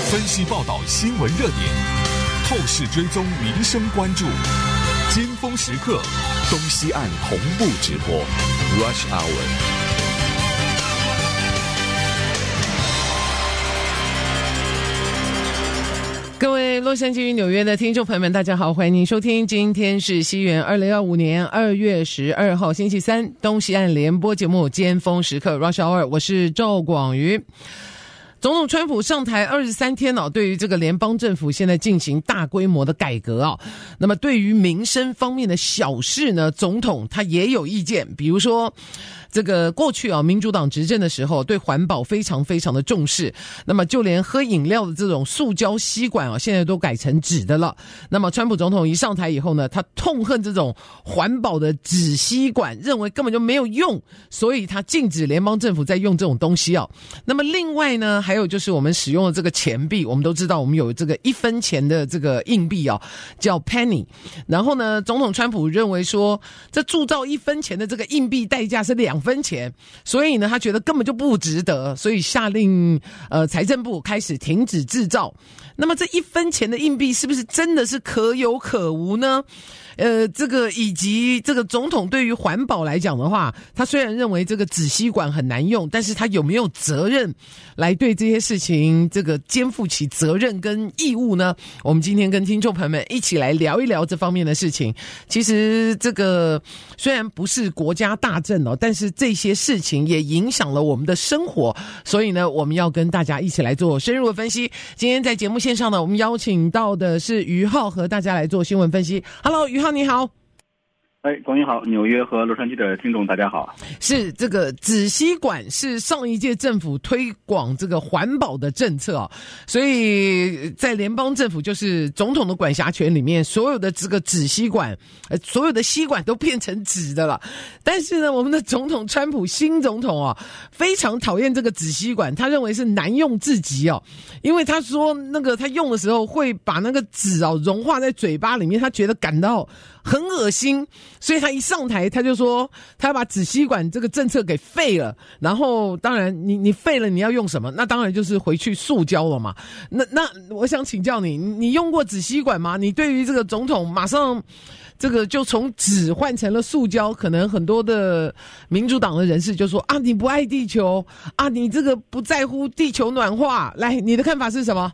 分析报道新闻热点，透视追踪民生关注，尖峰时刻，东西岸同步直播 Rush Hour。 各位洛杉矶与纽约的听众朋友们，大家好，欢迎您收听，今天是西元2025年2月12号星期三，东西岸联播节目尖峰时刻 Rush Hour， 我是赵广瑜。总统川普上台23天对于这个联邦政府现在进行大规模的改革那么对于民生方面的小事呢，总统他也有意见，比如说这个过去民主党执政的时候对环保非常非常的重视，那么就连喝饮料的这种塑胶吸管现在都改成纸的了。那么川普总统一上台以后呢，他痛恨这种环保的纸吸管，认为根本就没有用，所以他禁止联邦政府在用这种东西那么另外呢，还有就是我们使用的这个钱币，我们都知道我们有这个1分钱的这个硬币叫 penny， 然后呢总统川普认为说这铸造1分钱的这个硬币代价是2分钱，所以呢他觉得根本就不值得，所以下令财政部开始停止制造。那么这1分钱的硬币是不是真的是可有可无呢？这个以及这个总统对于环保来讲的话，他虽然认为这个纸吸管很难用，但是他有没有责任来对这些事情这个肩负起责任跟义务呢？我们今天跟听众朋友们一起来聊一聊这方面的事情。其实这个虽然不是国家大政但是这些事情也影响了我们的生活，所以呢我们要跟大家一起来做深入的分析。今天在节目线上呢，我们邀请到的是于浩和大家来做新闻分析。 Hello， 于浩你好。 广宇好，纽约和洛杉矶的听众大家好。 是这个纸吸管是上一届政府推广这个环保的政策所以在联邦政府就是总统的管辖权里面，所有的这个纸吸管所有的吸管都变成纸的了。但是呢我们的总统川普新总统非常讨厌这个纸吸管，他认为是难用至极因为他说那个他用的时候会把那个纸融化在嘴巴里面，他觉得感到很恶心，所以他一上台他就说他要把纸吸管这个政策给废了。然后当然你废了你要用什么？那当然就是回去塑胶了嘛。那我想请教你用过纸吸管吗？你对于这个总统马上这个就从纸换成了塑胶，可能很多的民主党的人士就说你不爱地球你这个不在乎地球暖化。来，你的看法是什么？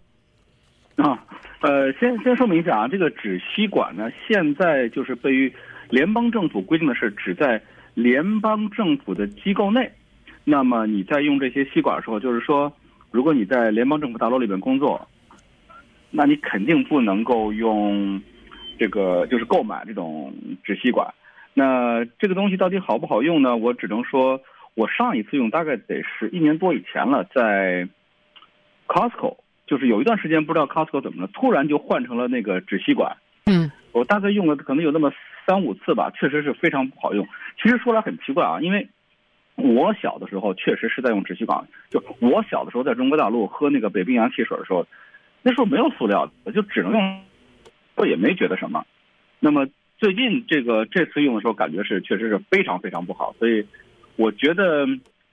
先说明一下这个纸吸管呢，现在就是对于联邦政府规定的是只在联邦政府的机构内。那么你在用这些吸管的时候，就是说如果你在联邦政府大楼里面工作，那你肯定不能够用这个就是购买这种纸吸管。那这个东西到底好不好用呢？我只能说我上一次用大概得是1年多以前了，在 Costco， 就是有一段时间不知道 Costco 怎么了，突然就换成了那个纸吸管。我大概用了可能有那么3-5次吧，确实是非常不好用。其实说来很奇怪因为我小的时候确实是在用纸吸管，就我小的时候在中国大陆喝那个北冰洋汽水的时候，那时候没有塑料的，就只能用，我也没觉得什么。那么最近这次用的时候感觉是确实是非常非常不好，所以我觉得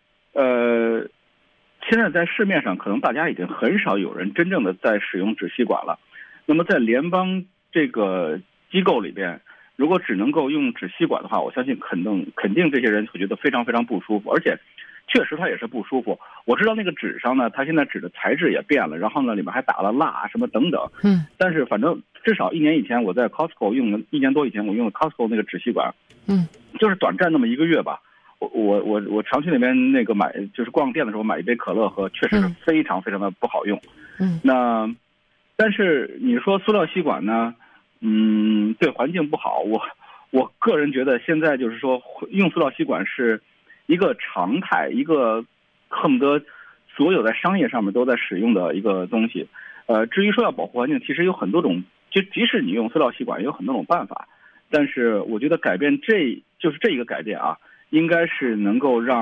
现在在市面上可能大家已经很少有人真正的在使用纸吸管了。那么在联邦这个机构里边，如果只能够用纸吸管的话，我相信肯定这些人会觉得非常非常不舒服，而且确实它也是不舒服。我知道那个纸上呢，它现在纸的材质也变了，然后呢里面还打了蜡什么等等。但是反正至少1年以前我在 Costco 用了，1年多以前我用了 Costco 那个纸吸管，就是短暂那么1个月吧。我常去那边那个买，就是逛店的时候买一杯可乐喝，确实是非常非常的不好用。那但是你说塑料吸管呢，对环境不好，我个人觉得现在就是说用塑料吸管是一个常态，一个恨不得所有在商业上面都在使用的一个东西。至于说要保护环境，其实有很多种，就即使你用塑料吸管，也有很多种办法。但是我觉得改变这一个改变应该是能够让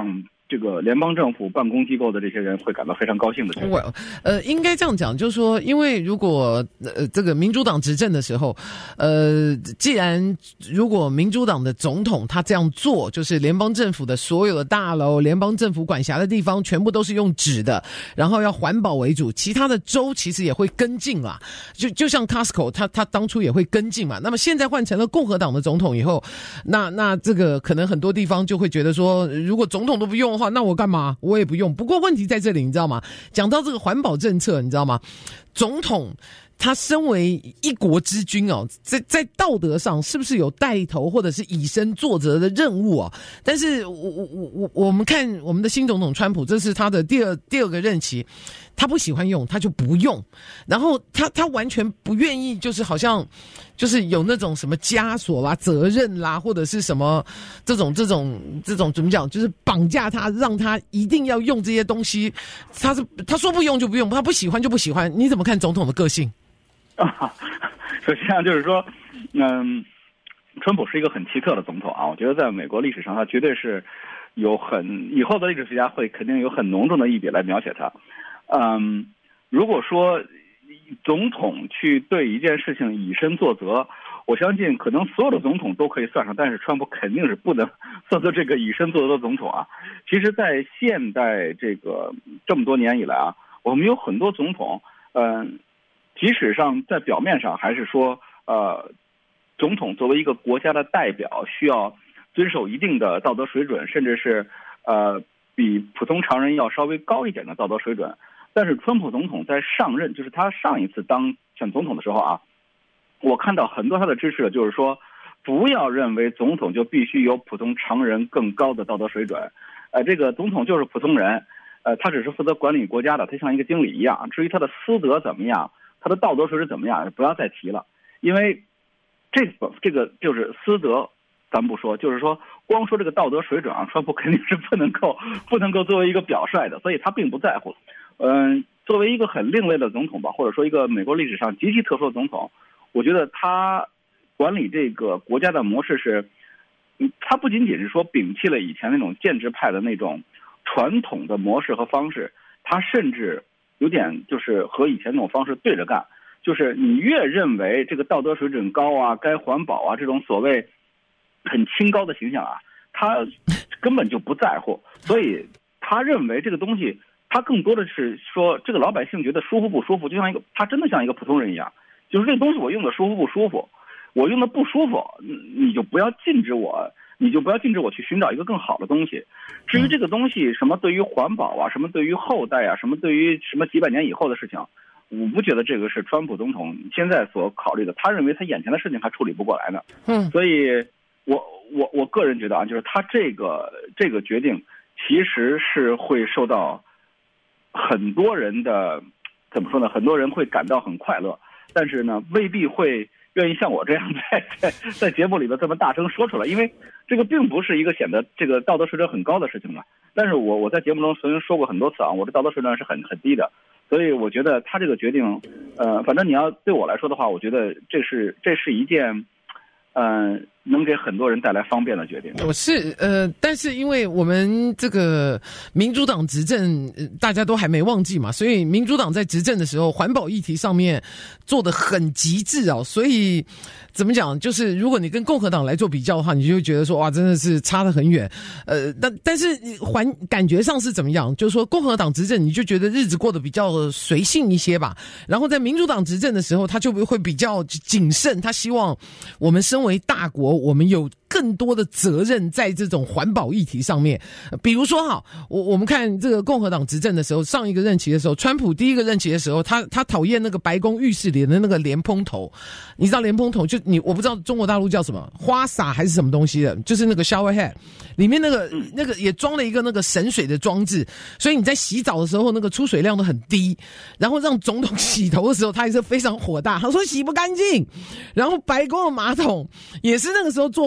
这个联邦政府办公机构的这些人会感到非常高兴的。 应该这样讲，就是说，因为如果这个民主党执政的时候，既然如果民主党的总统他这样做，就是联邦政府的所有的大楼、联邦政府管辖的地方全部都是用纸的，然后要环保为主，其他的州其实也会跟进啦。就像 Costco， 他当初也会跟进嘛。那么现在换成了共和党的总统以后，那这个可能很多地方就会觉得说，如果总统都不用的话，那我干嘛？我也不用。不过问题在这里，你知道吗？讲到这个环保政策，你知道吗？总统他身为一国之君哦，在道德上是不是有带头或者是以身作则的任务啊？但是我们看我们的新总统川普，这是他的第二个任期，他不喜欢用他就不用，然后他完全不愿意，就是好像就是有那种什么枷锁啦、责任啦，或者是什么这种怎么讲，就是绑架他，让他一定要用这些东西。他说不用就不用，他不喜欢就不喜欢。你怎么看总统的个性？ 首先就是说，川普是一个很奇特的总统啊。我觉得在美国历史上，他绝对是有以后的历史学家会肯定有很浓重的一笔来描写他。如果说总统去对一件事情以身作则，我相信可能所有的总统都可以算上，但是川普肯定是不能算作这个以身作则的总统啊。其实，在现代这么多年以来啊，我们有很多总统，即使上在表面上还是说，总统作为一个国家的代表，需要遵守一定的道德水准，甚至是比普通常人要稍微高一点的道德水准。但是川普总统在上任，就是他上一次选总统的时候啊，我看到很多他的支持者就是说，不要认为总统就必须有普通常人更高的道德水准，这个总统就是普通人，他只是负责管理国家的，他像一个经理一样。至于他的私德怎么样，他的道德水准怎么样，不要再提了，因为这个就是私德，咱不说，就是说光说这个道德水准啊，川普肯定是不能够作为一个表率的，所以他并不在乎。作为一个很另类的总统吧，或者说一个美国历史上极其特殊的总统，我觉得他管理这个国家的模式是，他不仅仅是说摒弃了以前那种建制派的那种传统的模式和方式，他甚至有点就是和以前那种方式对着干，就是你越认为这个道德水准高啊，该环保啊，这种所谓很清高的形象啊，他根本就不在乎，所以他认为这个东西，他更多的是说这个老百姓觉得舒服不舒服，就像他真的像一个普通人一样，就是这个东西我用的舒服不舒服，我用的不舒服，你就不要禁止我去寻找一个更好的东西。至于这个东西什么对于环保啊，什么对于后代啊，什么对于什么几百年以后的事情，我不觉得这个是川普总统现在所考虑的，他认为他眼前的事情还处理不过来呢。所以我个人觉得啊，就是他这个决定其实是会受到很多人的怎么说呢？很多人会感到很快乐，但是呢，未必会愿意像我这样在节目里头这么大声说出来，因为这个并不是一个显得这个道德水准很高的事情嘛。但是我在节目中曾经说过很多次啊，我的道德水准是很低的，所以我觉得他这个决定，反正你要对我来说的话，我觉得这是一件，能给很多人带来方便的决定。 但是因为我们这个民主党执政，大家都还没忘记嘛，所以民主党在执政的时候，环保议题上面做得很极致哦，所以怎么讲，就是如果你跟共和党来做比较的话，你就会觉得说哇，真的是差得很远。但是感觉上是怎么样？就是说共和党执政，你就觉得日子过得比较随性一些吧。然后在民主党执政的时候，他就会比较谨慎，他希望我们身为大国，我们有更多的责任在这种环保议题上面。比如说哈，我们看这个共和党执政的时候，上一个任期的时候，川普第一个任期的时候，他讨厌那个白宫浴室里的那个莲蓬头。你知道莲蓬头我不知道中国大陆叫什么，花洒还是什么东西的，就是那个 shower head 里面那个也装了一个那个省水的装置，所以你在洗澡的时候那个出水量都很低，然后让总统洗头的时候他也是非常火大，他说洗不干净。然后白宫的马桶也是那个时候做环保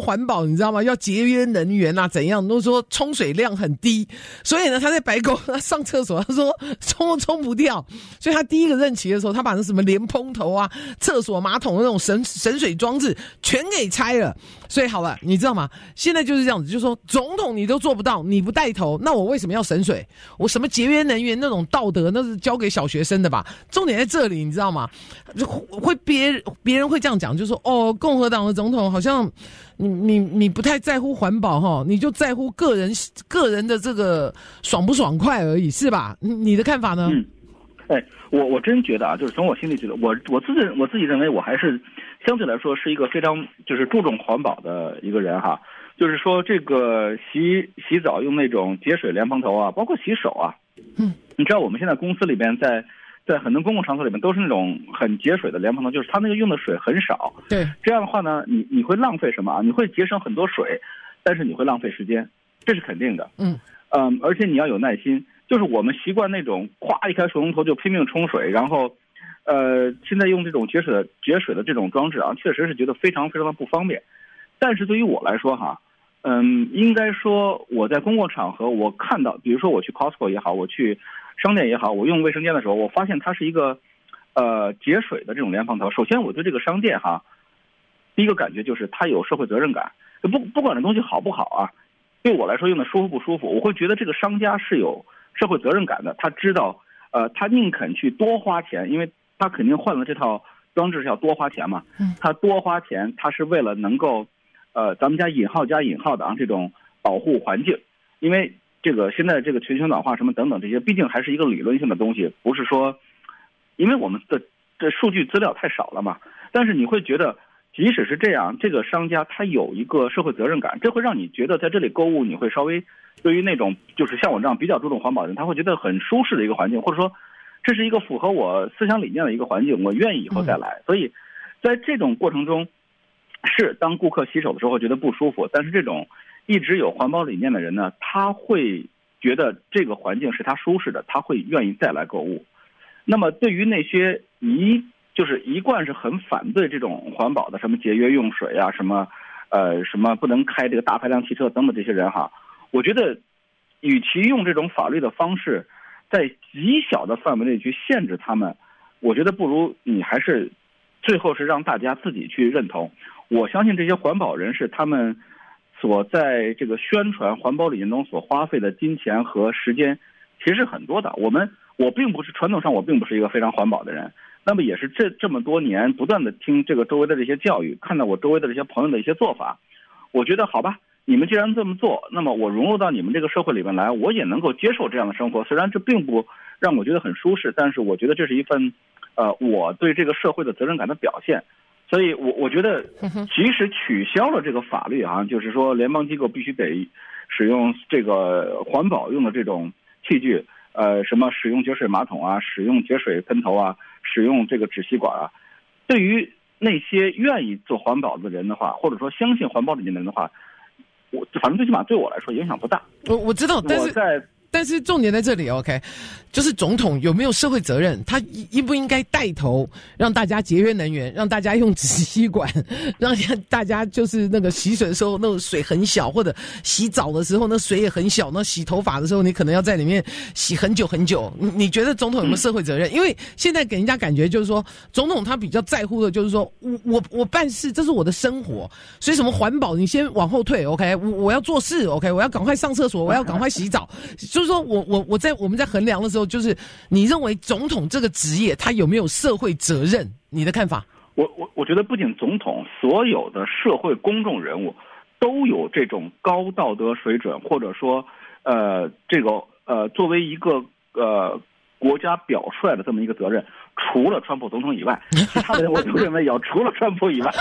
导，你知道吗？要节约能源啊，怎样？都说冲水量很低，所以呢，他在白宫他上厕所，他说冲不掉，所以他第一个任期的时候，他把那什么连蓬头啊、厕所马桶的那种省水装置全给拆了。所以好了，你知道吗？现在就是这样子，就是说总统你都做不到，你不带头，那我为什么要省水？我什么节约能源那种道德，那是交给小学生的吧？重点在这里，你知道吗？会别人会这样讲，就说哦，共和党的总统好像你不太在乎环保哈，你就在乎个人的这个爽不爽快而已，是吧？你的看法呢？ 我真觉得啊，就是从我心里觉得，我自己认为我还是相对来说是一个非常就是注重环保的一个人哈。就是说这个洗澡用那种节水莲蓬头啊，包括洗手啊，你知道我们现在公司里边在很多公共场所里面都是那种很节水的莲蓬头，就是它那个用的水很少。 对， 这样的话呢，你会浪费什么啊？你会节省很多水，但是你会浪费时间，这是肯定的。而且你要有耐心。就是我们习惯那种咵一开水龙头就拼命冲水，然后现在用这种节水的这种装置啊，确实是觉得非常非常的不方便。但是对于我来说哈，应该说我在公共场合我看到，比如说我去 Costco 也好，我去商店也好，我用卫生间的时候，我发现它是一个节水的这种莲蓬头。首先我对这个商店哈，第一个感觉就是它有社会责任感，不管这东西好不好啊，对我来说用的舒服不舒服，我会觉得这个商家是有社会责任感的。他知道他宁肯去多花钱，因为他肯定换了这套装置是要多花钱嘛，他多花钱他是为了能够咱们加引号的啊，这种保护环境。因为这个现在这个全球暖化什么等等这些，毕竟还是一个理论性的东西，不是说因为我们的这数据资料太少了嘛。但是你会觉得即使是这样，这个商家他有一个社会责任感，这会让你觉得在这里购物你会稍微对于那种就是像我这样比较注重环保的人，他会觉得很舒适的一个环境，或者说这是一个符合我思想理念的一个环境，我愿意以后再来。所以在这种过程中，是当顾客洗手的时候会觉得不舒服，但是这种一直有环保理念的人呢，他会觉得这个环境是他舒适的，他会愿意再来购物。那么对于那些就是一贯是很反对这种环保的，什么节约用水啊，什么不能开这个大排量汽车等等这些人哈，我觉得与其用这种法律的方式在极小的范围内去限制他们，我觉得不如你还是最后是让大家自己去认同。我相信这些环保人士他们所在这个宣传环保理念中所花费的金钱和时间其实很多的。我并不是传统上我并不是一个非常环保的人，那么也是这么多年不断的听这个周围的这些教育，看到我周围的这些朋友的一些做法，我觉得好吧，你们既然这么做，那么我融入到你们这个社会里面来，我也能够接受这样的生活。虽然这并不让我觉得很舒适，但是我觉得这是一份我对这个社会的责任感的表现。所以我觉得即使取消了这个法律啊，就是说联邦机构必须得使用这个环保用的这种器具，什么使用节水马桶啊，使用节水喷头啊，使用这个纸吸管啊，对于那些愿意做环保的人的话，或者说相信环保理念的人的话，反正最起码对我来说影响不大。 我知道，但是重点在这里 ，OK， 就是总统有没有社会责任？他应不应该带头让大家节约能源，让大家用纸吸管，让大家就是那个洗水的时候那个水很小，或者洗澡的时候那水也很小，那洗头发的时候你可能要在里面洗很久很久。你觉得总统有没有社会责任？因为现在给人家感觉就是说，总统他比较在乎的就是说我办事，这是我的生活，所以什么环保你先往后退 ，OK， 我要做事 ，OK， 我要赶快上厕所，我要赶快洗澡。就是说我们在衡量的时候，就是你认为总统这个职业他有没有社会责任？你的看法？ 我觉得不仅总统，所有的社会公众人物都有这种高道德水准，或者说作为一个国家表率的这么一个责任。除了川普总统以外，其他的人我都认为要除了川普以外。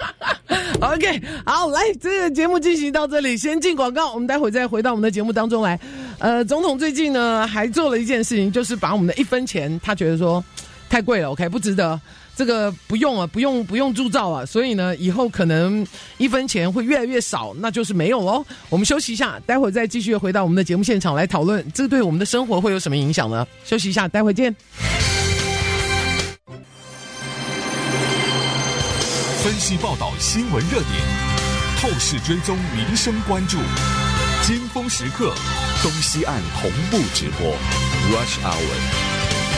OK， 好，来，这个节目进行到这里，先进广告，我们待会再回到我们的节目当中来。总统最近呢还做了一件事情，就是把我们的1分钱，他觉得说太贵了 ，OK， 不值得。这个不用啊，不用铸造啊，所以呢，以后可能1分钱会越来越少，那就是没有咯。我们休息一下，待会儿再继续回到我们的节目现场来讨论，这对我们的生活会有什么影响呢？休息一下，待会儿见。 分析报道新闻热点， 透视追踪民生关注，尖峰时刻，东西岸同步直播 Rush Hour。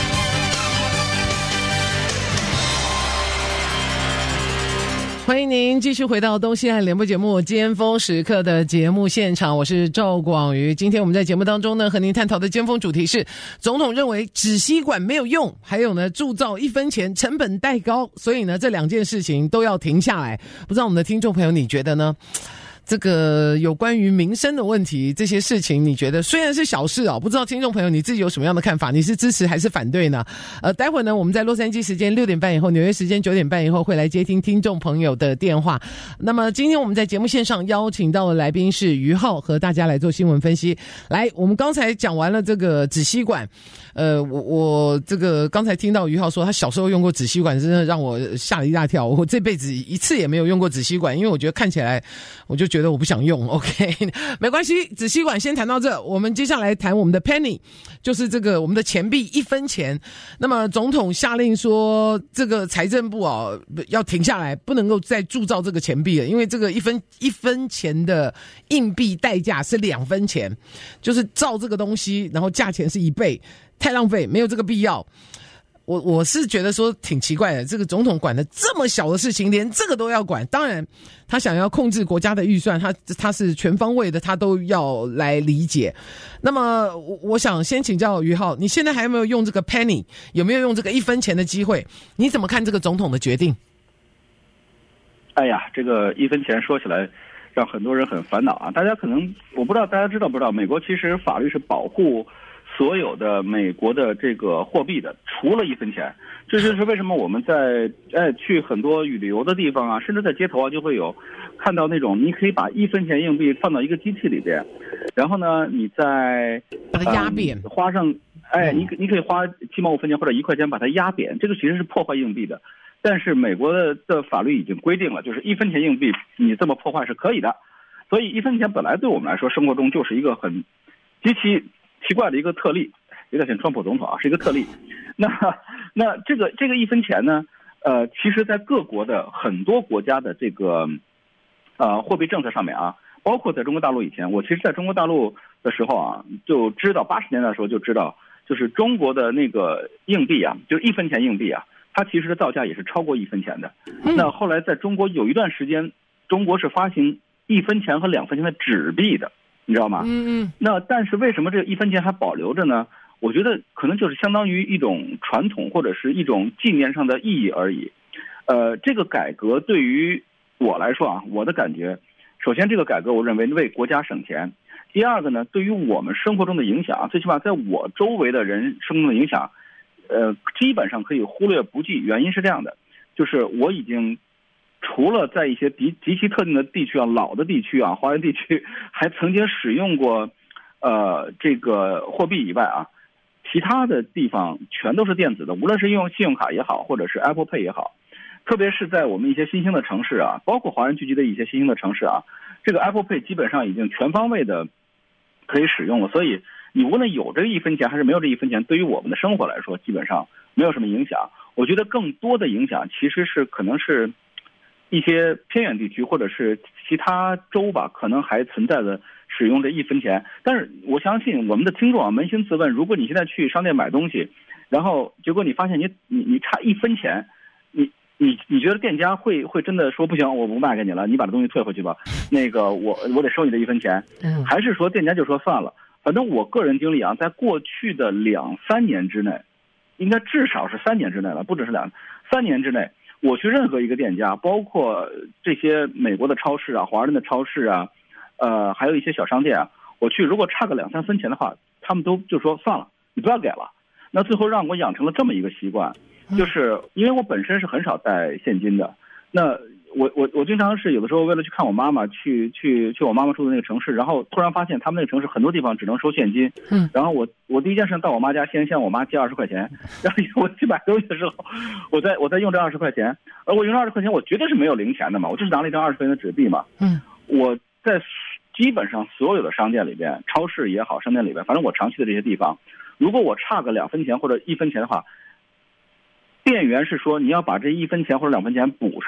欢迎您继续回到东西岸联播节目尖峰时刻的节目现场，我是赵广瑜。今天我们在节目当中呢，和您探讨的尖峰主题是总统认为止吸管没有用，还有呢铸造1分钱成本太高，所以呢这两件事情都要停下来。不知道我们的听众朋友你觉得呢？这个有关于民生的问题，这些事情你觉得虽然是小事不知道听众朋友你自己有什么样的看法？你是支持还是反对呢？待会呢我们在洛杉矶时间6点半以后，纽约时间9点半以后会来接听听众朋友的电话。那么今天我们在节目线上邀请到的来宾是于浩，和大家来做新闻分析。来，我们刚才讲完了这个止吸管，我这个刚才听到于浩说他小时候用过止吸管，真的让我吓了一大跳。我这辈子一次也没有用过止吸管，因为我觉得看起来我就觉得我不想用。 OK， 没关系，止吸管先谈到这，我们接下来谈我们的 penny， 就是这个我们的钱币1分钱。那么总统下令说这个财政部要停下来，不能够再铸造这个钱币了，因为这个一分钱的硬币代价是2分钱，就是造这个东西然后价钱是1倍，太浪费，没有这个必要。我是觉得说挺奇怪的，这个总统管的这么小的事情连这个都要管。当然他想要控制国家的预算，他是全方位的，他都要来理解。那么我想先请教于浩，你现在还有没有用这个 penny， 有没有用这个1分钱的机会？你怎么看这个总统的决定？ 哎呀，这个1分钱说起来让很多人很烦恼啊。大家可能我不知道大家知道不知道，美国其实法律是保护所有的美国的这个货币的，除了1分钱。这就是为什么我们在去很多旅游的地方啊，甚至在街头啊，就会有看到那种你可以把1分钱硬币放到一个机器里边，然后呢你再把它压扁， 花上你可以花7毛5分钱或者1块钱把它压扁，这个其实是破坏硬币的。但是美国的法律已经规定了，就是1分钱硬币你这么破坏是可以的。所以1分钱本来对我们来说生活中就是一个很极其奇怪的一个特例，有点像川普总统啊，是一个特例。那这个1分钱呢，其实在各国的很多国家的这个货币政策上面啊，包括在中国大陆以前，我其实在中国大陆的时候啊，就知道80年代的时候就知道，就是中国的那个硬币啊，就是1分钱硬币啊，它其实的造价也是超过1分钱的。那后来在中国有一段时间，中国是发行1分钱和2分钱的纸币的，你知道吗？那但是为什么这个1分钱还保留着呢？我觉得可能就是相当于一种传统或者是一种纪念上的意义而已。这个改革对于我来说啊，我的感觉，首先这个改革我认为为国家省钱。第二个呢，对于我们生活中的影响，最起码在我周围的人生活中的影响，基本上可以忽略不计。原因是这样的，就是我已经除了在一些极其特定的地区啊，老的地区啊，华人地区还曾经使用过这个货币以外啊，其他的地方全都是电子的，无论是用信用卡也好，或者是 Apple Pay 也好。特别是在我们一些新兴的城市啊，包括华人聚集的一些新兴的城市啊，这个 Apple Pay 基本上已经全方位的可以使用了。所以你无论有这1分钱还是没有这1分钱，对于我们的生活来说基本上没有什么影响。我觉得更多的影响其实是可能是一些偏远地区或者是其他州吧，可能还存在的使用这1分钱。但是我相信我们的听众啊，扪心自问，如果你现在去商店买东西，然后结果你发现你差1分钱，你觉得店家会真的说不行，我不卖给你了，你把这东西退回去吧，那个我得收你的1分钱，还是说店家就说算了？反正我个人经历啊，在过去的2-3年之内，应该至少是3年之内了，不只是3年之内，我去任何一个店家，包括这些美国的超市啊、华人的超市啊，还有一些小商店啊，我去如果差个2-3分钱的话，他们都就说算了，你不要给了。那最后让我养成了这么一个习惯，就是因为我本身是很少带现金的，那我经常是有的时候为了去看我妈妈，去我妈妈住的那个城市，然后突然发现他们那个城市很多地方只能收现金，然后我第一件事到我妈家先向我妈借20块钱，然后我去买东西的时候，我再用这20块钱，而我用这20块钱我绝对是没有零钱的嘛，我就是拿了一张20块钱的纸币嘛，我在基本上所有的商店里边，超市也好，商店里边，反正我常去的这些地方，如果我差个2分钱或者1分钱的话，店员是说你要把这1分钱或者2分钱补上，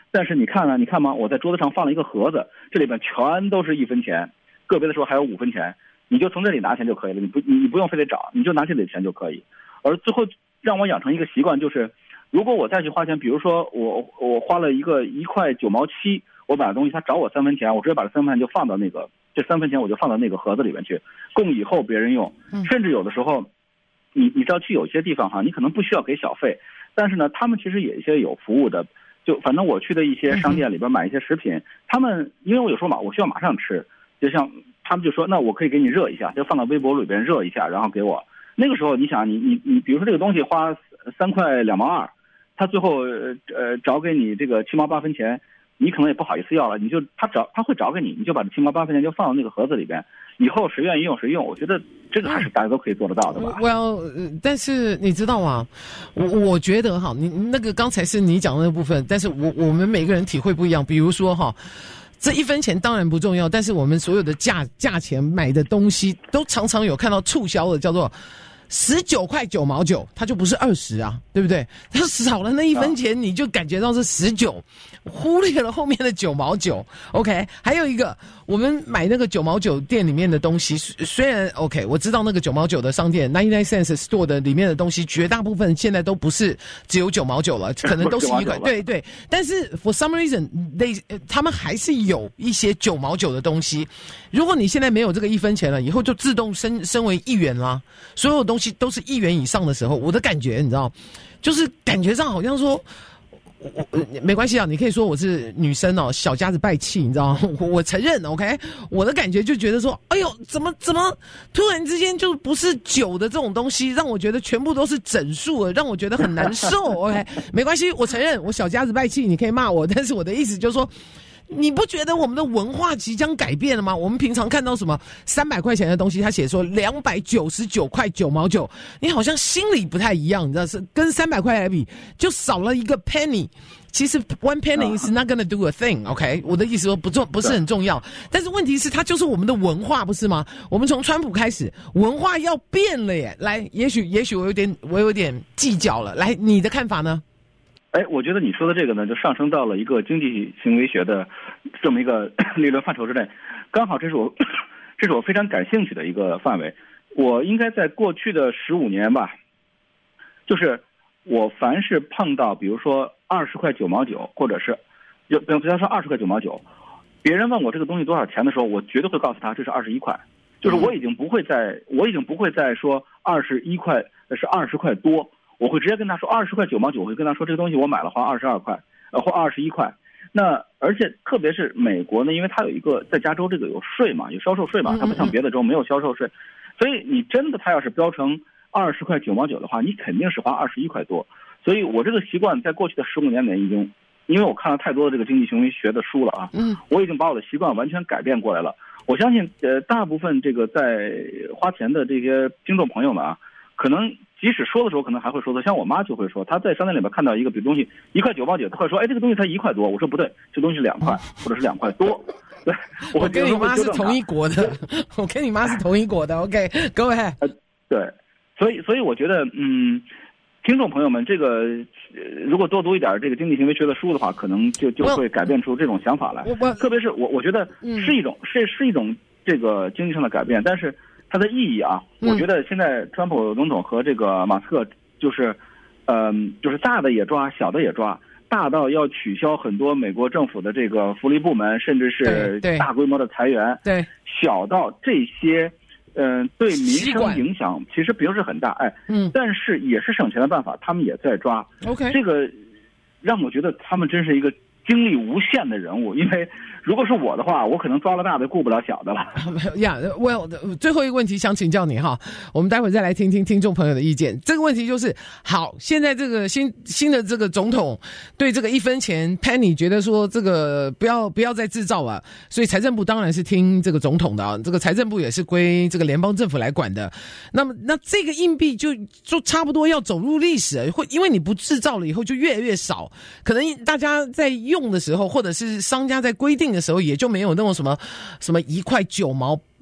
但是你看吗？我在桌子上放了一个盒子，这里边全都是1分钱，个别的时候还有5分钱，你就从这里拿钱就可以了，你不用非得找，你就拿这里的钱就可以。而最后让我养成一个习惯，就是如果我再去花钱，比如说我花了1块9毛7，我买的东西他找我3分钱，我直接把这3分钱就放到这3分钱我就放到那个盒子里面去，供以后别人用。甚至有的时候你知道去有些地方哈，你可能不需要给小费，但是呢他们其实也一些有服务的，就反正我去的一些商店里边买一些食品，他们因为我有时候我需要马上吃，就像他们就说那我可以给你热一下，就放到微波里边热一下，然后给我。那个时候你想你比如说这个东西花3块2毛2，他最后找给你这个7毛8分钱，你可能也不好意思要了，你就他会找给你，你就把这7毛8分钱就放到那个盒子里边，以后谁愿意用谁用。我觉得这个还是大家都可以做得到的吧。 但是你知道吗？我觉得哈，你那个刚才是你讲的那部分，但是我们每个人体会不一样。比如说哈，这1分钱当然不重要，但是我们所有的价钱买的东西都常常有看到促销的，叫做19块9毛9，它就不是20啊，对不对？它少了那1分钱，你就感觉到是19，忽略了后面的9毛9。OK， 还有一个，我们买那个9毛9店里面的东西，虽然 OK， 我知道那个9毛9的商店99 cents store 的里面的东西，绝大部分现在都不是只有9毛9了，可能都是1块，对。但是 for some reason， 他们还是有一些9毛9的东西。如果你现在没有这个1分钱了，以后就自动升为1元啦。所有东西都是1元以上的时候，我的感觉你知道，就是感觉上好像说，没关系啊，你可以说我是女生哦，小家子败气，你知道吗？我承认 ，OK， 我的感觉就觉得说，哎呦，怎么突然之间就不是9的这种东西，让我觉得全部都是整数了，让我觉得很难受。OK， 没关系，我承认我小家子败气，你可以骂我，但是我的意思就是说。你不觉得我们的文化即将改变了吗？我们平常看到什么300块钱的东西，他写说299块9毛9，你好像心里不太一样，你知道是跟300块来比，就少了一个 penny。其实 one penny is not gonna do a thing，OK？ 我的意思说不是很重要，但是问题是它就是我们的文化，不是吗？我们从川普开始，文化要变了耶。来，也许我有点计较了。来，你的看法呢？ 我觉得你说的这个呢，就上升到了一个经济行为学的这么一个理论范畴之内，刚好这是我非常感兴趣的一个范围。我应该在过去的15年吧，就是我凡是碰到比如说20块9毛9，或者是就比方说20块9毛9，别人问我这个东西多少钱的时候，我绝对会告诉他这是21块，就是我已经不会再说21块是20块多。我会直接跟他说20块9毛9，我会跟他说这个东西我买了花22块，或21块。那而且特别是美国呢，因为它有一个在加州这个有税嘛，有销售税嘛，它不像别的州没有销售税，所以你真的它要是标成20块9毛9的话，你肯定是花21块多。所以我这个习惯在过去的15年内已经，因为我看了太多的这个经济行为学的书了啊，我已经把我的习惯完全改变过来了。我相信大部分这个在花钱的这些听众朋友们啊，可能即使说的时候可能还会说的，像我妈就会说，她在商店里面看到一个比如东西1块9毛9，她会说，这个东西才1块多。我说不对，这东西是2块，或者是2块多。对， 我跟你妈是同一国的，我跟你妈是同一国的。OK， go ahead。 对，所以我觉得，听众朋友们，这个如果多读一点这个经济行为学的书的话，可能就会改变出这种想法来。特别是我觉得是一种这个经济上的改变，但是它的意义啊，我觉得现在川普总统和这个马斯克就是大的也抓，小的也抓。大到要取消很多美国政府的这个福利部门，甚至是大规模的裁员。对，小到这些，对民生影响其实不是很大，但是也是省钱的办法，他们也在抓。OK， 这个让我觉得他们真是一个精力无限的人物，因为如果是我的话，我可能抓了大的顾不了小的了。最后一个问题想请教你哈，我们待会再来听听听众朋友的意见。这个问题就是，好，现在这个新的这个总统对这个1分钱 penny 觉得说这个不要再制造了，所以财政部当然是听这个总统的啊，这个财政部也是归这个联邦政府来管的。那这个硬币就差不多要走入历史了，会因为你不制造了以后就越来越少，可能大家在用的时候，或者是商家在规定的时候，也就没有那种什么1块9毛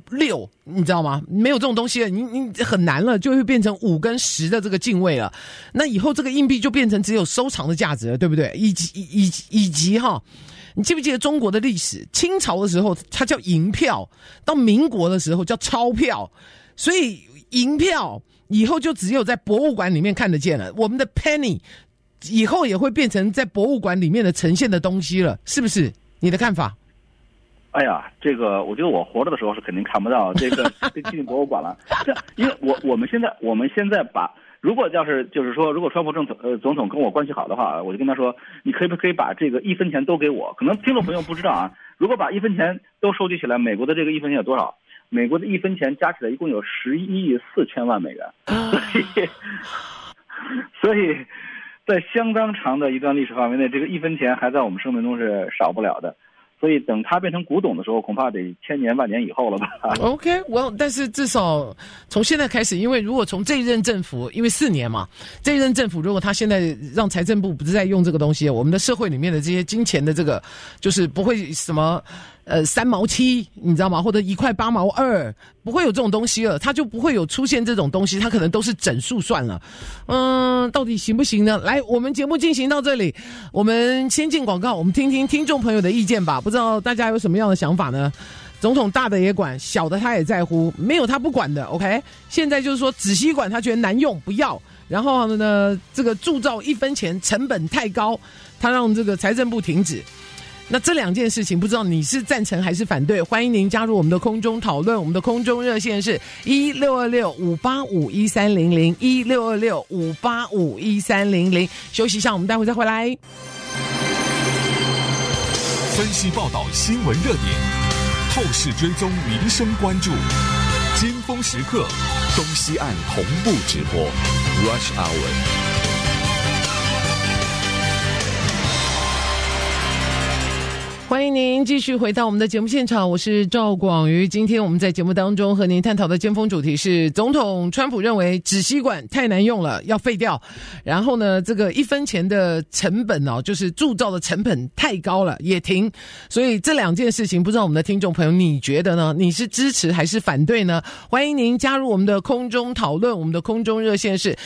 6，你知道吗？没有这种东西了，你很难了，就会变成5跟10的这个进位了。那以后这个硬币就变成只有收藏的价值了，对不对？以及哈，你记不记得中国的历史？清朝的时候它叫银票，到民国的时候叫钞票，所以银票以后就只有在博物馆里面看得见了。我们的 penny 以后也会变成在博物馆里面的呈现的东西了，是不是？你的看法？ 哎呀，这个我觉得我活着的时候是肯定看不到这个进博物馆了。这因为我们现在把，如果就是说，如果川普总统跟我关系好的话，我就跟他说，你可不可以把这个1分钱都给我？可能听众朋友不知道啊，如果把1分钱都收集起来，美国的这个1分钱有多少？美国的1分钱加起来一共有11亿4千万美元，所以在相当长的一段历史范围内，这个1分钱还在我们生命中是少不了的。所以等它变成古董的时候，恐怕得千年万年以后了吧。 OK， 但是至少从现在开始，因为如果从这一任政府，因为4年嘛，这一任政府如果他现在让财政部不是在用这个东西，我们的社会里面的这些金钱的这个，就是不会什么3毛7，你知道吗？或者1块8毛2，不会有这种东西了，它就不会有出现这种东西，它可能都是整数算了。到底行不行呢？来，我们节目进行到这里，我们先进广告，我们听听听众朋友的意见吧。不知道大家有什么样的想法呢？总统大的也管，小的他也在乎，没有他不管的。OK， 现在就是说纸吸管他觉得难用，不要。然后呢，这个铸造1分钱成本太高，他让这个财政部停止。那这2件事情，不知道你是赞成还是反对？欢迎您加入我们的空中讨论，我们的空中热线是1626-585-1300，1626-585-1300。休息一下，我们待会再回来。 分析报道新闻热点，透视追踪民生关注，尖峰时刻，东西岸同步直播 Rush Hour。 欢迎您继续回到我们的节目现场，我是赵广瑜。今天我们在节目当中和您探讨的尖峰主题是，总统川普认为纸吸管太难用了，要废掉。然后呢，这个1分钱的成本就是铸造的成本太高了，也停。所以这2件事情，不知道我们的听众朋友你觉得呢？你是支持还是反对呢？欢迎您加入我们的空中讨论，我们的空中热线是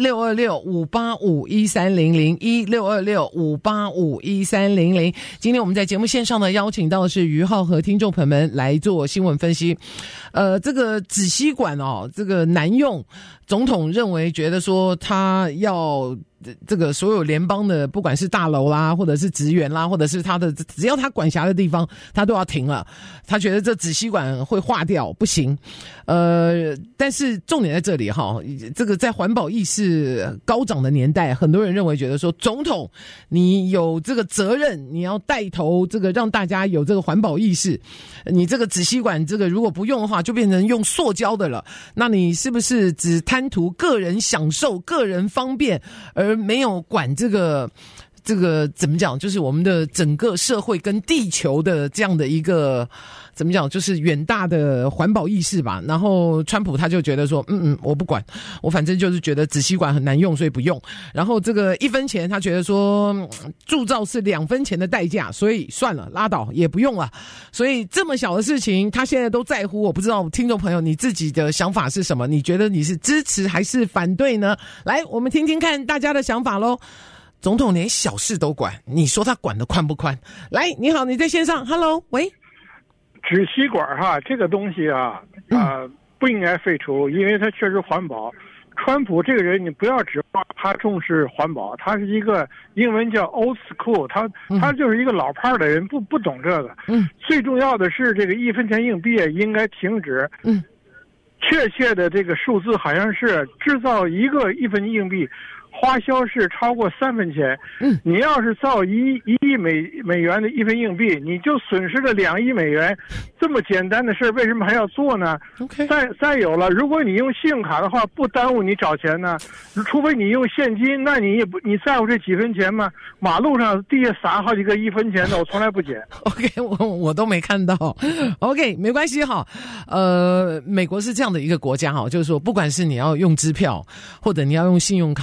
1626-585-1300，1626-585-1300。今天我们在节目线上呢，邀请到的是于浩和听众朋友们来做新闻分析。这个纸吸管这个难用，总统认为觉得说他要这个所有联邦的不管是大楼啦，或者是职员啦，或者是他的只要他管辖的地方，他都要停了。他觉得这纸吸管会化掉，不行。但是重点在这里哈，这个在环保意识高涨的年代，很多人认为觉得说，总统你有这个责任，你要带头这个让大家有这个环保意识。你这个纸吸管这个如果不用的话，就变成用塑胶的了。那你是不是只贪图个人享受、个人方便，而没有管这个怎么讲，就是我们的整个社会跟地球的这样的一个怎么讲，就是远大的环保意识吧。然后川普他就觉得说，我不管，我反正就是觉得纸吸管很难用，所以不用。然后这个1分钱，他觉得说铸造是2分钱的代价，所以算了，拉倒，也不用了。所以这么小的事情，他现在都在乎。我不知道听众朋友你自己的想法是什么？你觉得你是支持还是反对呢？来，我们听听看大家的想法咯。总统连小事都管，你说他管得宽不宽？来，你好，你在线上 ，Hello， 喂。 纸吸管这个东西不应该废除，因为它确实环保。川普这个人，你不要指望他重视环保，他是一个英文叫 old school， 他就是一个老派的人，不懂这个。最重要的是这个1分钱硬币应该停止。确切的这个数字好像是制造一个1分硬币花销是超过3分钱。你要是造1亿美元的1分硬币，你就损失了2亿美元。这么简单的事为什么还要做呢？ 再有了，如果你用信用卡的话，不耽误你找钱呢。除非你用现金，那你你在乎这几分钱吗？马路上地下撒好几个1分钱的，我从来不捡。 OK， 我都没看到。OK， 没关系哈。美国是这样的一个国家哈，就是说，不管是你要用支票，或者你要用信用卡，或者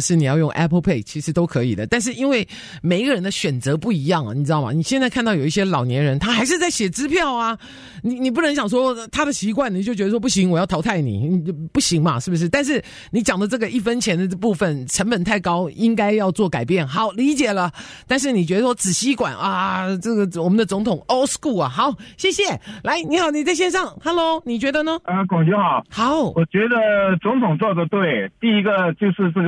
是你要用 Apple Pay， 其实都可以的。但是因为每一个人的选择不一样啊，你知道吗？你现在看到有一些老年人，他还是在写支票啊，你不能想说他的习惯，你就觉得说不行，我要淘汰你不行嘛，是不是？但是你讲的这个1分钱的部分成本太高，应该要做改变。好，理解了。但是你觉得说纸吸管啊，这个我们的总统 old school 啊，好，谢谢。来，你好，你在线上 ，Hello， 你觉得呢？ 龚局好。 好， 我觉得总统做得对。第一个就是这个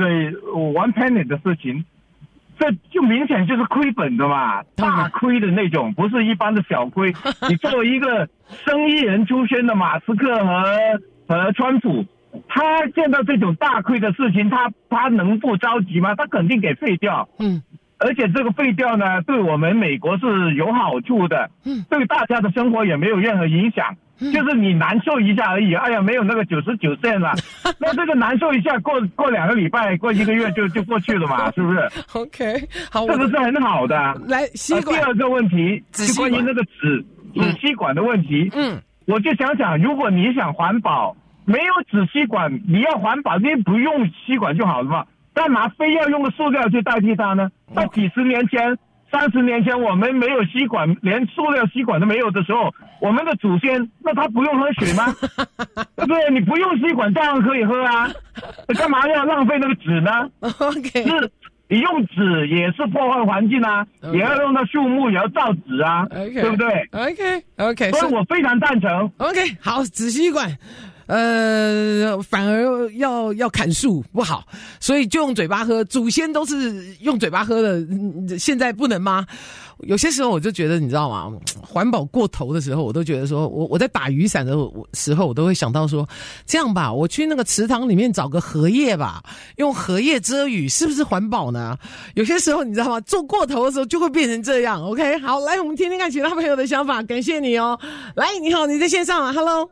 1 penny 的事情，这就明显就是亏本的嘛，大亏的那种，不是一般的小亏。你作为一个生意人出身的马斯克和川普，他见到这种大亏的事情，他能不着急吗？他肯定给废掉。而且这个废掉呢，对我们美国是有好处的，对大家的生活也没有任何影响，就是你难受一下而已。哎呀，没有那个99 cent 了，那这个难受一下，过2个礼拜，过1个月就过去了嘛，是不是 ？OK， 好， 这个是很好的。 来，吸管。 第二个问题是关于那个纸吸管的问题。我就想，如果你想环保，没有纸吸管，你要环保，你不用吸管就好了嘛。干嘛非要用个塑料去代替它呢？在几十年前、30年前，我们没有吸管，连塑料吸管都没有的时候，我们的祖先那他不用喝水吗？对不对？你不用吸管照样可以喝啊，你干嘛要浪费那个纸呢？ OK， 是你用纸也是破坏环境啊，也要用到树木，也要造纸啊，对不对 ？OK， 所以我非常赞成。 OK， 好，纸吸管。反而要砍树不好，所以就用嘴巴喝。祖先都是用嘴巴喝的，现在不能吗？有些时候我就觉得，你知道吗？环保过头的时候，我都觉得说，我在打雨伞的时候，我都会想到说，这样吧，我去那个池塘里面找个荷叶吧，用荷叶遮雨，是不是环保呢？有些时候你知道吗？做过头的时候就会变成这样。OK， 好，来，我们听听看其他朋友的想法，感谢你哦。来，你好，你在线上啊 ，Hello，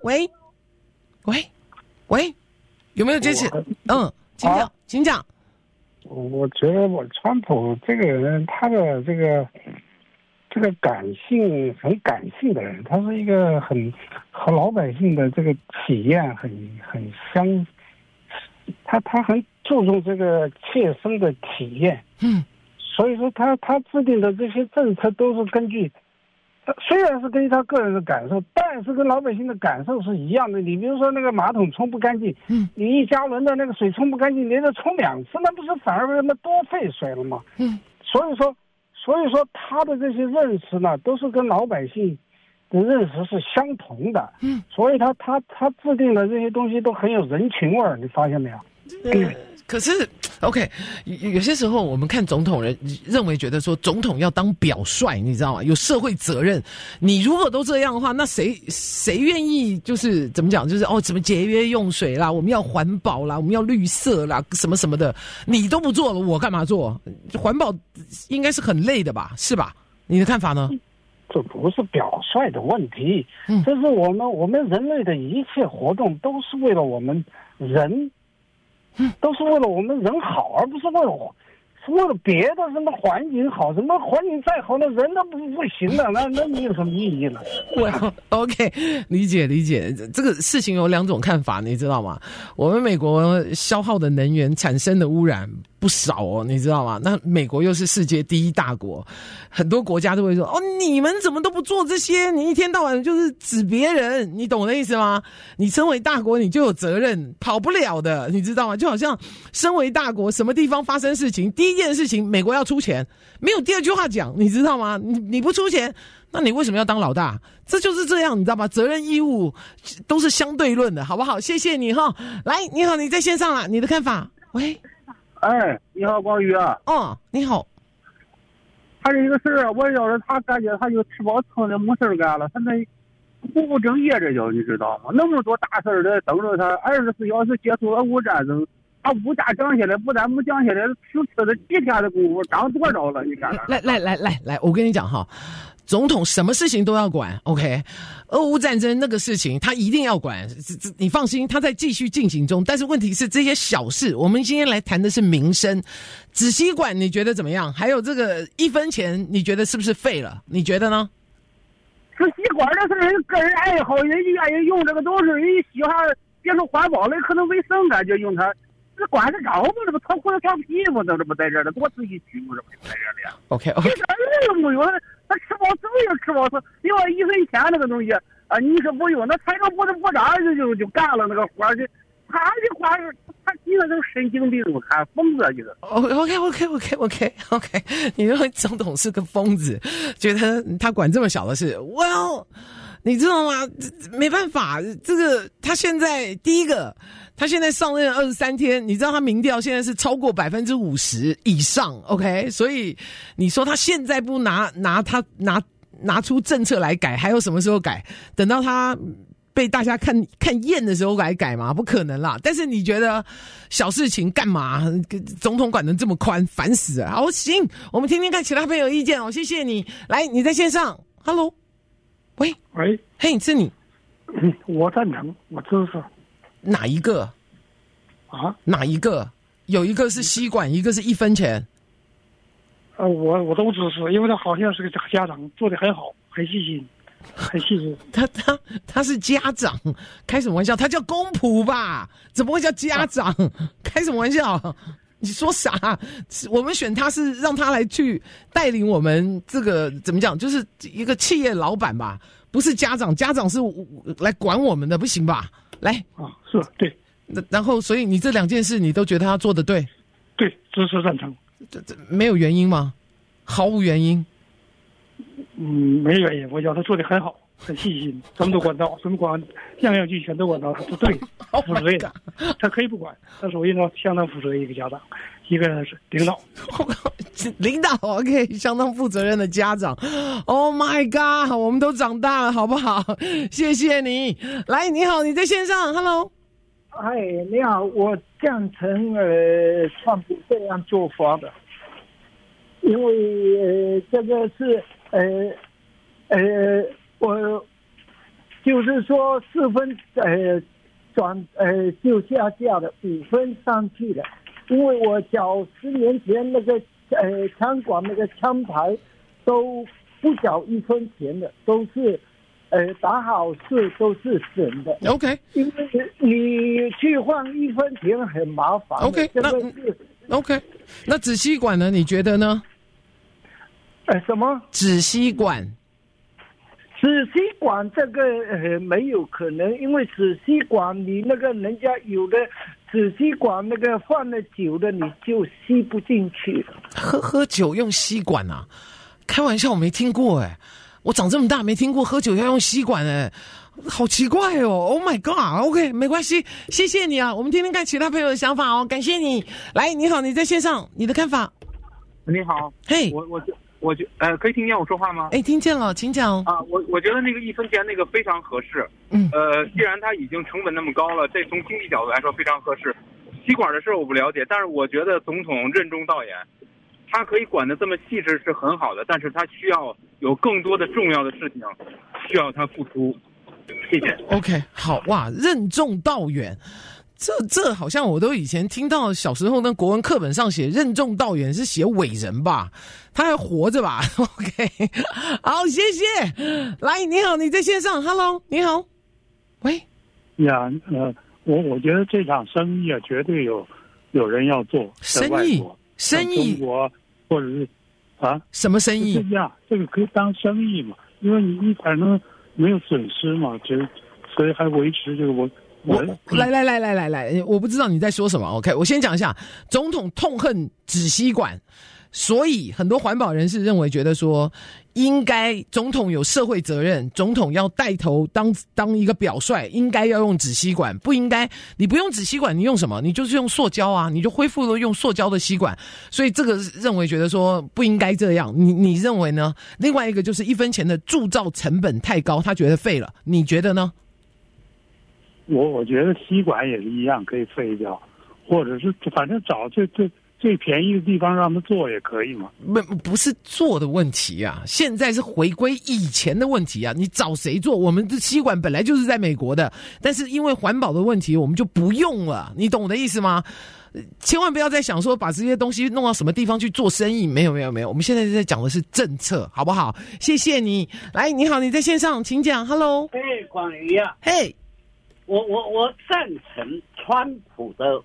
喂，有没有接起？请讲。 我觉得川普这个人，他的这个感性很感性的人，他是一个和老百姓的这个体验很他很注重这个切身的体验。所以说他制定的这些政策都是根据。虽然是根据他个人的感受，但是跟老百姓的感受是一样的。你比如说那个马桶冲不干净，你1加仑的那个水冲不干净，连着冲2次，那不是反而多费水了吗？所以说他的这些认识呢，都是跟老百姓的认识是相同的。所以他制定的这些东西都很有人情味儿，你发现没有？ 可是 OK， 有些时候我们看总统人认为觉得说总统要当表率，你知道吗？有社会责任。你如果都这样的话，那谁愿意就是怎么讲？就是怎么节约用水啦，我们要环保啦，我们要绿色啦，什么什么的，你都不做了，我干嘛做？环保应该是很累的吧？是吧？你的看法呢？ 这不是表率的问题，这是我们人类的一切活动都是为了我们人。都是为了我们人好，而不是为了别的什么环境好，什么环境再好，那人都不行了，那你有什么意义呢 ？OK， 理解。这个事情有2种看法，你知道吗？我们美国消耗的能源产生的污染不少哦，你知道吗？那美国又是世界第1大国，很多国家都会说你们怎么都不做这些？你一天到晚就是指别人，你懂我的意思吗？你身为大国，你就有责任，跑不了的，你知道吗？就好像身为大国，什么地方发生事情，第一件事情美国要出钱，没有第二句话讲，你知道吗？你不出钱，那你为什么要当老大？这就是这样，你知道吗？责任义务都是相对论的，好不好？谢谢你哈。来，你好，你在线上了，你的看法？喂。 你好，光宇啊。 你好。 他这个事儿，我要是他感觉他就吃饱撑的没事干了，他那不务正业，这叫你知道吗？那么多大事的等着他，24小时结束俄乌战争，他物价降下来，不但没降下来，就吃了几天的功夫，涨多少了？你看看。 来，我跟你讲哈。总统什么事情都要管 ，OK？ 俄乌战争那个事情他一定要管，你放心，他在继续进行中。但是问题是这些小事，我们今天来谈的是民生。纸吸管你觉得怎么样？还有这个1分钱，你觉得是不是废了？你觉得呢？ 纸吸管的是人个人爱好，人家愿意用这个都是人喜欢，别说环保了，可能卫生感觉用它。 这管得着吗？这不脱裤子脱皮吗？这不在这儿的，多自己取吗？这不就在这儿的呀 OK， 一点用都没有。他吃饱撑也吃饱撑，另外1分钱那个东西啊，你是不用，那财政部的部长就干了那个活儿去。他的话，他一个都神经病，我看疯子就是。 OK， 你认为总统是个疯子，觉得他管这么小的事 ？Well， 你知道吗？没办法，这个他现在第一个，他现在上任23天，你知道他民调现在是超过50%以上 ，OK， 所以你说他现在不拿出政策来改，还有什么时候改？等到他被大家看厌的时候来改嘛？不可能啦！但是你觉得小事情干嘛？总统管得这么宽，烦死了！好，行，我们听听看其他朋友意见哦。谢谢你，来，你在线上 ，Hello， 喂，嘿，是你， 我赞成，我支持。 哪一个？ 啊？ 哪一个？有一个是吸管，一个是1分钱。 我都支持，因为他好像是个家长，做得很好，很细心。很细致， 他是家长，开什么玩笑？他叫公仆吧？怎么会叫家长？开什么玩笑？你说啥？我们选他是让他来去带领我们这个怎么讲？就是一个企业老板吧，不是家长。家长是来管我们的，不行吧？来啊，是对。 然后，所以你这2件事你都觉得他做得对？ 对，支持赞成。 这没有原因吗？毫无原因。 没原因，我觉得他做得很好，很细心，什么都管到，什么管样样俱全都管到，他是对，负责任。他可以不管，他属于呢相当负责任一个家长，一个是领导。 领导 OK， 相当负责任的家长。Oh my god， 我们都长大了，好不好？谢谢你。来，你好，你在线上 ，Hello。 嗨，你好，我赞成川普这样做法的，因为这个是。我就是说4分就下架了，5分上去了，因为我缴10年前那个餐馆那个餐牌都不缴1分钱的，都是打好事都是省的。 OK， 因为你去换1分钱很麻烦。 OK， 那纸吸管呢？你觉得呢？ 什么？ 纸吸管？ 纸吸管这个没有可能，因为纸吸管你那个人家有的纸吸管那个放了久了你就吸不进去了。 喝酒用吸管啊？开玩笑，我没听过我长这么大没听过喝酒要用吸管好奇怪哦 ！Oh my god！OK， 没关系，谢谢你啊。我们听听看其他朋友的想法哦，感谢你。来，你好，你在线上，你的看法？ 你好， 嘿， 我可以听见我说话吗？ 听见了，请讲。 啊，我觉得那个1分钱那个非常合适。既然它已经成本那么高了，这从经济角度来说非常合适。吸管的事我不了解，但是我觉得总统任重道远，他可以管得这么细致是很好的，但是他需要有更多的重要的事情需要他付出。谢谢。OK， 好哇，任重道远。这好像我都以前听到小时候那国文课本上写任重道远是写伟人吧，他还活着吧 OK， 好，谢谢。来，你好，你在线上 Hello， 你好，喂呀，我觉得这场生意绝对有人要做。生意中国或者是什么生意？ 这个可以当生意嘛，因为你反正没有损失嘛，所以还维持这个来，我不知道你在说什么。OK， 我先讲一下，总统痛恨纸吸管，所以很多环保人士认为觉得说，应该总统有社会责任，总统要带头当一个表率，应该要用纸吸管，不应该你不用纸吸管，你用什么？你就是用塑胶啊，你就恢复了用塑胶的吸管，所以这个认为觉得说不应该这样。你认为呢？另外一个就是1分钱的铸造成本太高，他觉得废了，你觉得呢？ 我觉得吸管也是一样可以废掉，或者是反正找最便宜的地方让他们做也可以嘛。 不是做的问题啊，现在是回归以前的问题啊。你找谁做？我们的吸管本来就是在美国的，但是因为环保的问题，我们就不用了。你懂我的意思吗？千万不要再想说把这些东西弄到什么地方去做生意。没有，我们现在在讲的是政策，好不好？谢谢你。来，你好，你在线上，请讲。Hello， 广瑜啊， 嘿。 我赞成川普的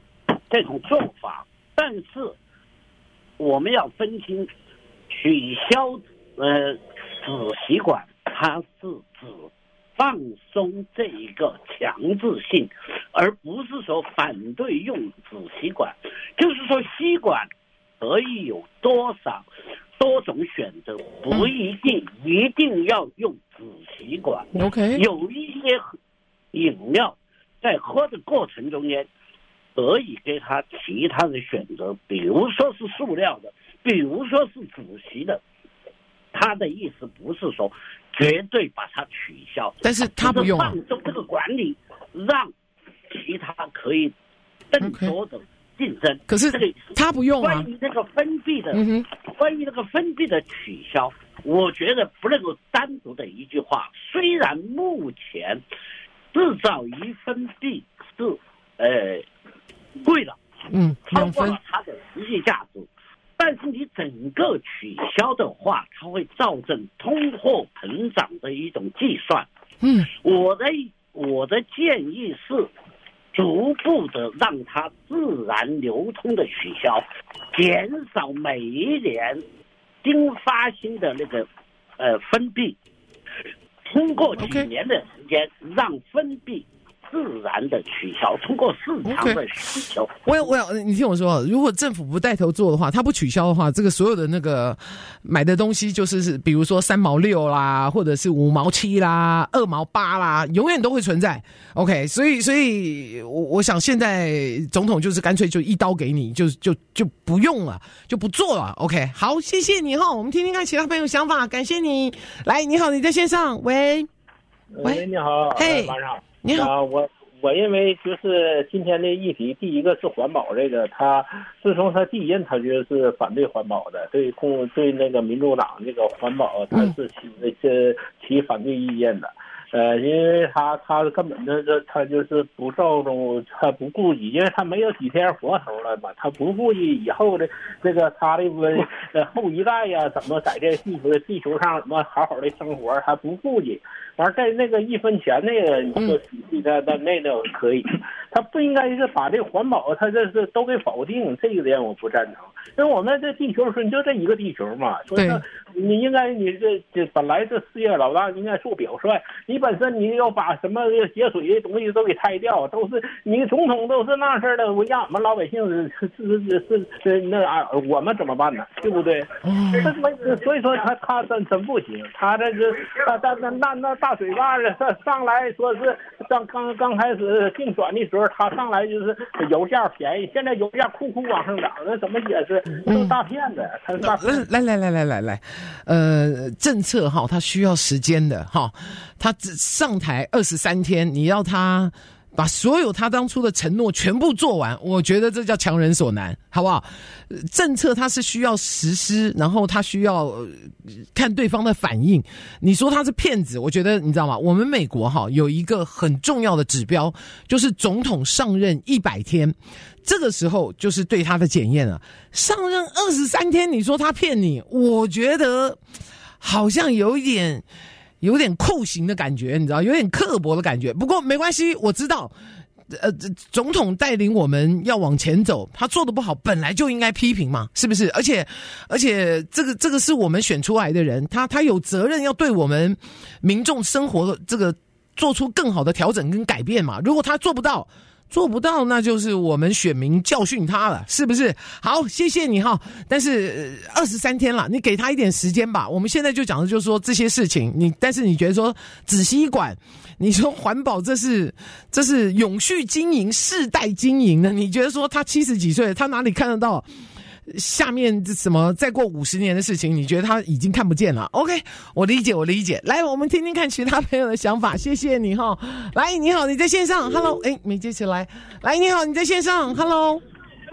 这种做法，但是我们要分清，取消纸吸管，它是指放松这一个强制性，而不是说反对用纸吸管。就是说吸管可以有多种选择，不一定要用纸吸管。 OK， 有一些饮料在喝的过程中间可以给他其他的选择，比如说是塑料的，比如说是纸吸的。他的意思不是说绝对把它取消， 但是他不用放松这个管理，让其他可以更多的竞争。 可是他不用啊。 关于那个分币的取消，我觉得不能够单独的一句话。虽然目前制造1分币是贵了，超过了它的实际价值。但是你整个取消的话，它会造成通货膨胀的一种计算。我的建议是逐步的让它自然流通的取消，减少每一年新发行的那个分币，通过几年的时间让分币自然的取消，通过市场的需求。 你听我说，如果政府不带头做的话，它不取消的话，这个所有的那个买的东西，就是比如说3毛6啦，或者是5毛7啦，2毛8啦，永远都会存在。OK， 所以我想现在总统就是干脆就一刀给你，就不用了，就不做了。OK， 好，谢谢你哈，我们听听看其他朋友想法，感谢你。来，你好，你在线上，喂， 你好， 嘿， 晚上。 你好， 我认为就是今天的议题，第一个是环保这个，他自从他第一任他就是反对环保的，对那个民主党这个环保他是起反对意见的。因为他根本他就是不注重，他不顾及，因为他没有几天活头了嘛，他不顾及以后的这个他的后一代呀，怎么在这地球上怎么好好的生活，他不顾及。完在那个1分钱那个你说体系的那个可以，他不应该是把这个环保他这是都给否定，这一点我不赞成。因为我们这地球说你就这一个地球嘛，所以说你应该你这本来这世界老大应该做表率，你本身你要把什么节水的东西都给拆掉，都是你总统都是那事儿的，我让我们老百姓是那我们怎么办呢？对不对？所以说他真不行，他这个那大嘴巴子上来说是刚开始竞选的时候，他上来就是油价便宜，现在油价库往上涨，那怎么解释？都是大骗子，他是大骗子。 来，政策哈，它需要时间的哈，他上台23天，你要他把所有他当初的承诺全部做完，我觉得这叫强人所难，好不好？政策它是需要实施，然后他需要看对方的反应。你说他是骗子，我觉得你知道吗？我们美国哈有一个很重要的指标，就是总统上任100天，这个时候就是对他的检验了。上任23天，你说他骗你，我觉得好像有点酷刑的感觉，你知道，有点刻薄的感觉。不过没关系，我知道，总统带领我们要往前走，他做得不好，本来就应该批评嘛，是不是？而且这个是我们选出来的人，他有责任要对我们民众生活这个做出更好的调整跟改变嘛。如果他做不到，那就是我们选民教训他了，是不是？好，谢谢你哈。但是23天了，你给他一点时间吧。我们现在就讲的就是说这些事情，但是你觉得说纸吸管，你说环保这是永续经营、世代经营的，你觉得说他70几岁，他哪里看得到下面什么再过50年的事情？你觉得他已经看不见了 ？OK， 我理解。来，我们听听看其他朋友的想法。谢谢你哈。来，你好，你在线上 ，Hello， 没接起来。来，你好，你在线上 ，Hello，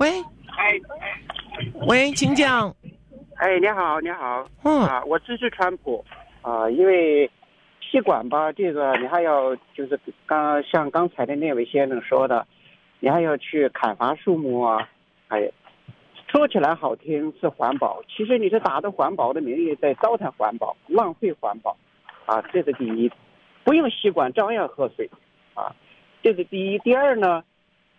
喂，请讲。 你好，我支持川普因为吸管吧，这个你还要就是像刚才的那位先生说的，你还要去砍伐树木啊，说起来好听是环保，其实你是打着环保的名义在糟蹋环保，浪费环保这是第一。不用吸管照样喝水这是第一。第二呢，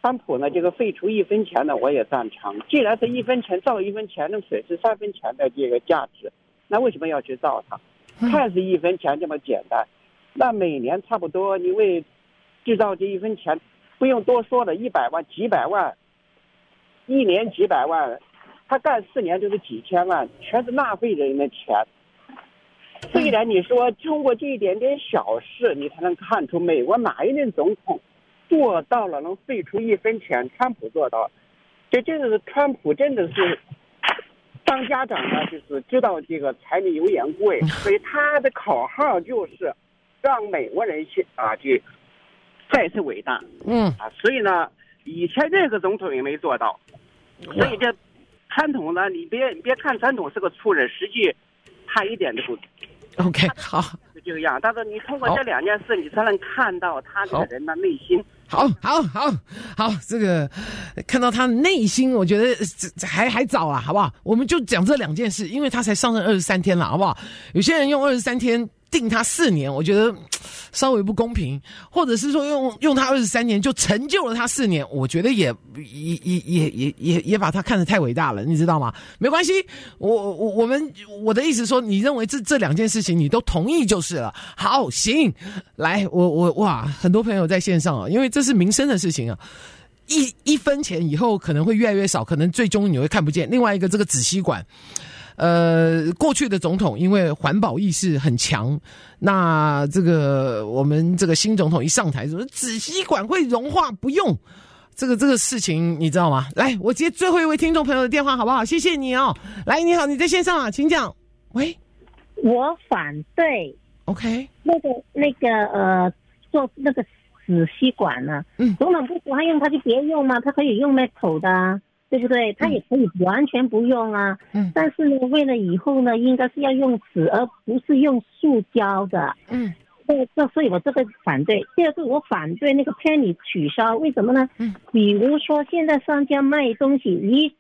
川普呢这个废除1分钱呢，我也赞成。既然是1分钱造1分钱能损失3分钱的这个价值，那为什么要去造它？看似1分钱这么简单，那每年差不多你为制造这1分钱，不用多说了，100万、几百万，一年几百万，他干4年就是几千万，全是纳税人的钱。虽然你说通过这一点点小事，你才能看出美国哪一任总统做到了能废除1分钱，川普做到了。这真的是川普真的是当家长呢，就是知道这个柴米油盐贵，所以他的口号就是让美国人去再次伟大。所以呢，以前任何总统也没做到。所以这川统呢，你别看川统是个粗人，实际他一点都不。 OK， 好， 是这个样。但是你通过这2件事，你才能看到他这个人的内心。 好，这个看到他内心，我觉得还早啦，好不好？我们就讲这2件事，因为他才上任23天了，好不好？有些人用23天定他4年，我觉得稍微不公平，或者是说用他23年就成就了他4年，我觉得也把他看得太伟大了，你知道吗？没关系，我的意思说，你认为这2件事情你都同意就是了。好，行，来，哇，很多朋友在线上啊，因为这是民生的事情啊。1分钱以后可能会越来越少，可能最终你会看不见。另外一个，这个纸吸管。过去的总统因为环保意识很强，那这个我们这个新总统一上台，说纸吸管会融化不用，这个事情你知道吗？来，我接最后一位听众朋友的电话好不好？谢谢你哦。来，你好，你在线上啊，请讲。喂， 我反对。 OK， 那个做那个纸吸管呢，总统不喜欢用他就别用嘛，他可以用 metal 的啊。对不对？他也可以完全不用啊。但是呢，为了以后呢，应该是要用纸，而不是用塑胶的。所以我这个反对。第二个，我反对那个 penny 取消，为什么呢？比如说现在商家卖东西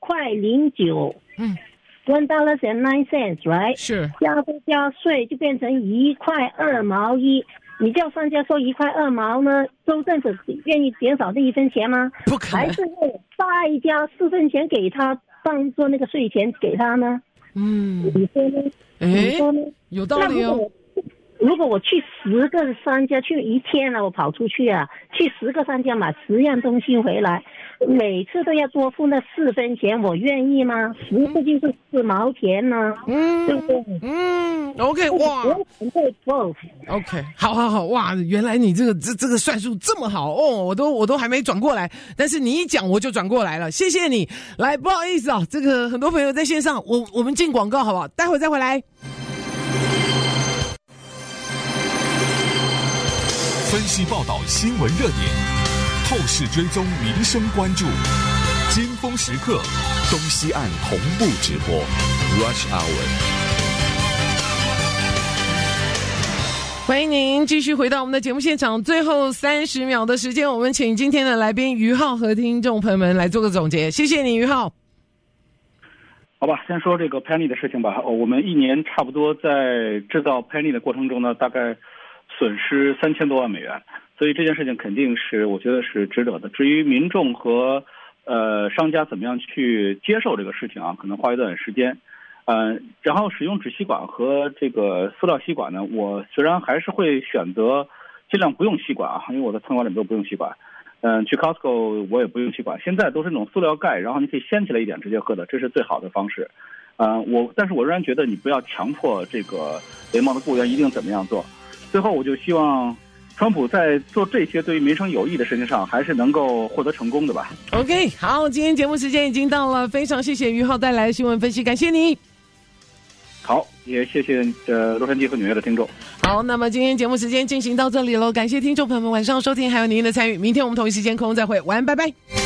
1.09块，$1.09 right？ 是加税就变成1.2毛1。你叫商家收1.2毛呢？州政府愿意减少这1分钱吗？ 不可能， 还是会再加4分钱给他，当做那个税钱给他呢？你说呢？你说呢？ 有道理哦。 如果我去10个商家，去1天了，我跑出去啊，去10个商家买10样东西回来，每次都要多付那4分钱，我愿意吗？10个就是4毛钱呢，对不对 ？OK， 哇 ，OK， 好，哇，原来你这个算术这么好哦，我都还没转过来，但是你一讲我就转过来了，谢谢你。来，不好意思啊，这个很多朋友在线上，我们进广告好不好？待会再回来。 分析报道新闻热点，透视追踪民生关注，尖峰时刻，东西岸同步直播 Rush Hour。 欢迎您继续回到我们的节目现场，最后30秒的时间，我们请今天的来宾于浩和听众朋友们来做个总结。谢谢你，于浩。 好吧，先说这个 penny 的事情吧。我们1年差不多在制造 penny 的过程中呢，大概损失3000多万美元，所以这件事情肯定是我觉得是值得的。至于民众和商家怎么样去接受这个事情啊，可能花一段时间。然后使用纸吸管和这个塑料吸管呢，我虽然还是会选择尽量不用吸管啊，因为我的餐馆里面都不用吸管。去 Costco 我也不用吸管，现在都是那种塑料盖，然后你可以掀起来一点直接喝的，这是最好的方式。但是我仍然觉得你不要强迫这个联邦的雇员一定怎么样做。最后我就希望川普在做这些对于民生有益的事情上还是能够获得成功的吧。 OK， 好，今天节目时间已经到了，非常谢谢于浩带来的新闻分析，感谢你。 好，也谢谢洛杉矶和纽约的听众。 好，那么今天节目时间进行到这里了，感谢听众朋友们晚上收听还有您的参与，明天我们同一时间空中再会，晚安，拜拜。